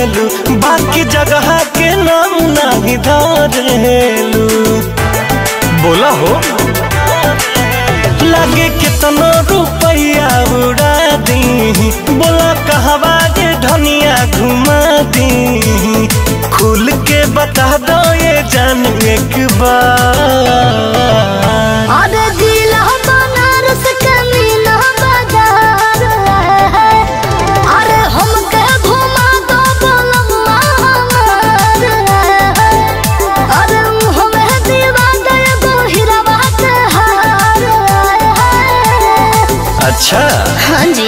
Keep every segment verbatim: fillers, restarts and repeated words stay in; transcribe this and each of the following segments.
करेलू, बाकी जगह के नाम नहीं धरेलू। बोला हो लगे कितना रुपया उड़ा दी, बोला कहवा के धनिया घुमा दी। खुल के बता दो ये जान एक बार। अरे जिला बनारस के मीना बाजार है, अरे हमके घुमा दो बोलम्मा हमार है। अरे हमें दीवा दे गो हीरावा के हार है। अच्छा हाँ जी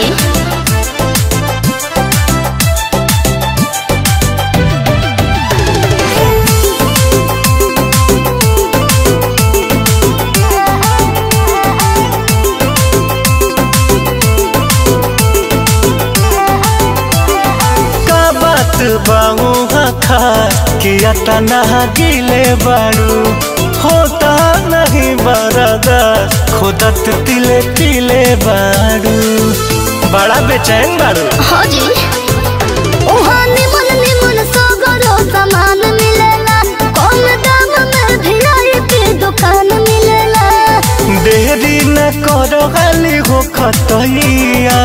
बाऊ खा किया तना गिले बारू, होता नहीं बरदा खुदत तिले तिले बारू। बड़ा बेचैन बारू। हाँ जी उहाँ निमन निमन सगरो सामान मिलेला, कम दाम में वीआईपी दुकान मिलेला। देरी न करो गाली हो खतैया।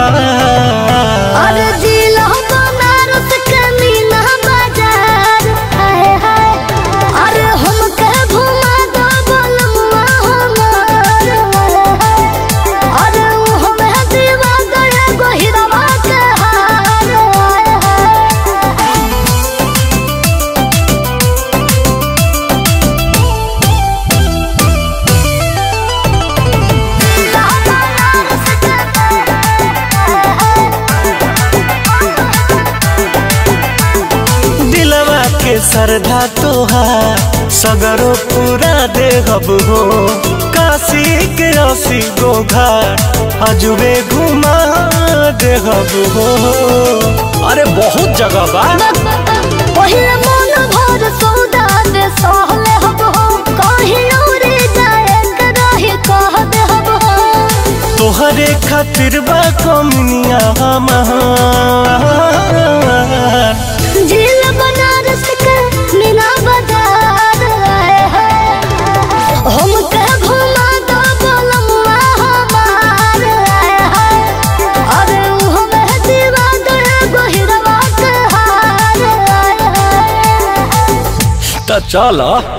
अरे जिला बनारस के मीना बाजार है, है। अरे हमके घुमा दो बोलम्मा हमार है। अरे हमें दीवा गए गो हीरावा के हार है। दिलवा के श्रद्धा तोहार सगरो पूरा देहब हो, काशी के अस्सी गो घाट अजुबे घुमा देहब हो। अरे बहुत जगह बा। पहिला मन भर सौदा दे सहले हब हो, कहीं उड़े जाए के रही कह दे हब हो। तोहरे खातिर बा कमनिया हमार। जिला बनारस के मीना बाजार है, हमके घुमा दो बोलम्मा हमार है। अरे हमें दीवा दे गो हीरावा के हार है। त चल